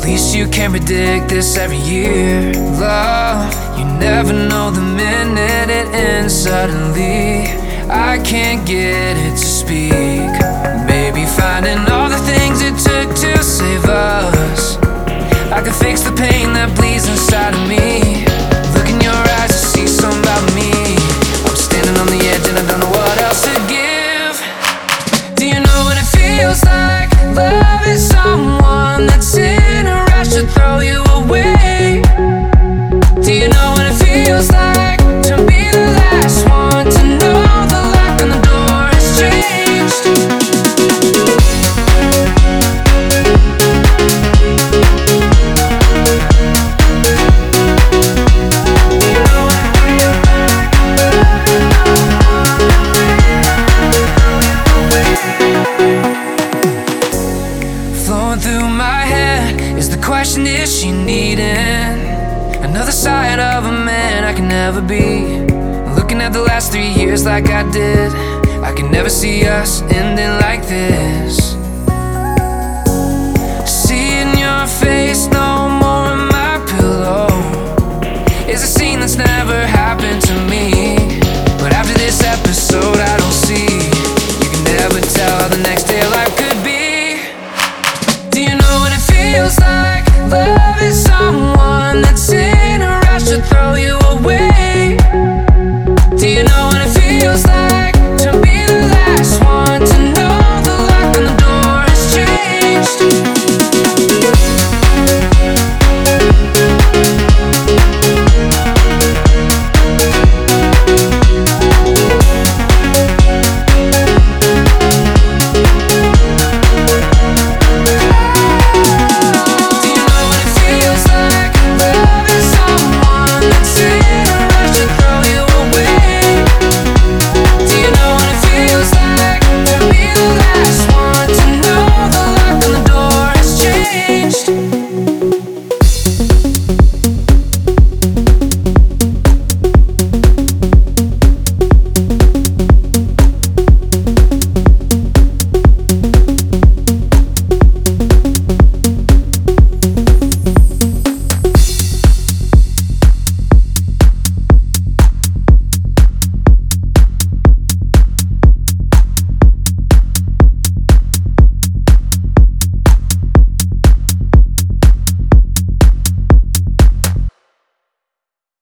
least you can predict this every year. Love, you never know the minute it ends. Suddenly, I can't get it to speak. Maybe finding all the things it took to save us, I could fix the pain that bleeds inside of me. Look in your eyes to see some about me. I'm standing on the edge and I don't know what else to give. Do you know what it feels like? Love is someone that's in a rush to throw you away. Do you know what it feels like to be the last one to know the lock on the door has changed? Flowing through my head is the question, is she needing another side of a man I can never be? Looking at the last 3 years like I did, I can never see us ending like this. Seeing your face no more on my pillow is a scene that's never happened to me. But after this episode I don't see, you can never tell how the next day of life could be. Do you know what it feels like? Love is someone that's